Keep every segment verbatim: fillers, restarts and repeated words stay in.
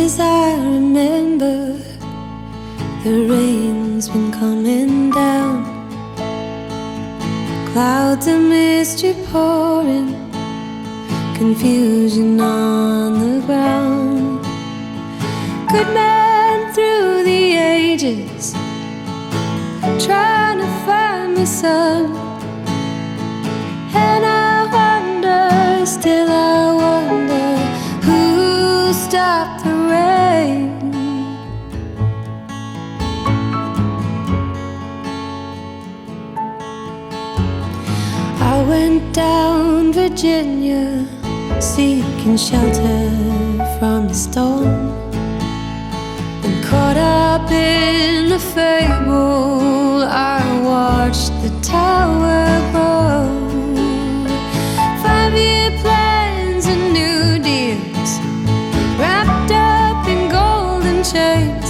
as I remember, the rain's been coming down, clouds of mystery pouring, confusion on the ground. Good men through the ages, trying to find the sun. And I wonder, still I wonder, who stopped the rain? I went down Virginia, seeking shelter from the storm, and caught up in the fable, I watched the tower grow. Five-year plans and new deals, wrapped up in golden chains.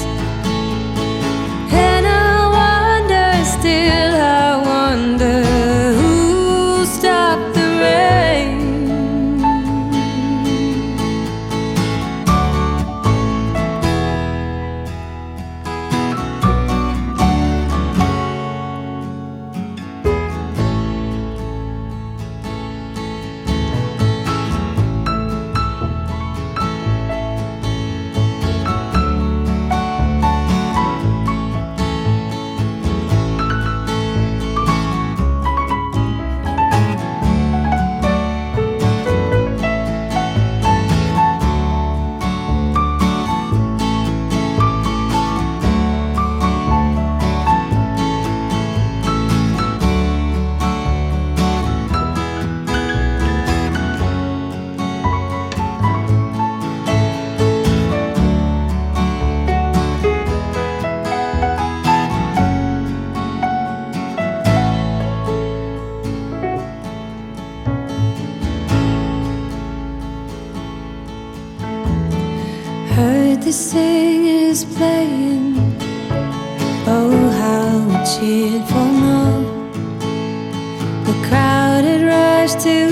And I wonder, still I wonder, who stopped the rain? Heard the singers playing, oh how we cheered for more. The crowd had rushed to